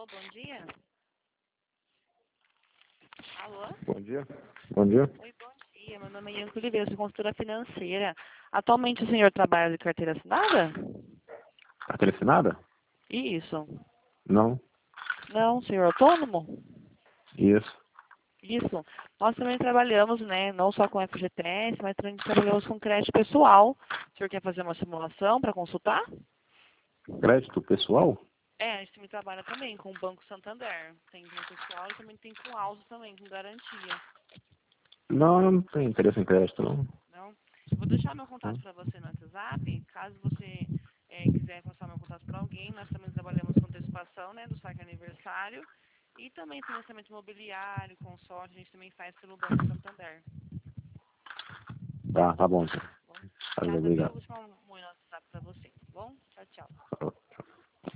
bom dia. Alô? Bom dia. Bom dia. Oi, bom dia. Meu nome é Ianco Oliveira, sou consultora financeira. Atualmente o senhor trabalha de carteira assinada? Carteira assinada? Isso. Não. Não, senhor autônomo? Isso. Isso. Nós também trabalhamos, né, não só com FGTS, mas também trabalhamos com crédito pessoal. O senhor quer fazer uma simulação para consultar? Crédito pessoal? É, a gente também trabalha também com o Banco Santander. Tem com pessoal e também tem com auto também, com garantia. Não, eu não tenho interesse em crédito, não. Não? Eu vou deixar meu contato Não. para você no WhatsApp. Caso você quiser passar meu contato para alguém, nós também trabalhamos com antecipação, né, do saque aniversário. E também financiamento imobiliário, consórcio, a gente também faz pelo Banco Santander. Tá bom, então. Tá bom? Valeu, Obrigada, viu? obrigado. Vou chamar um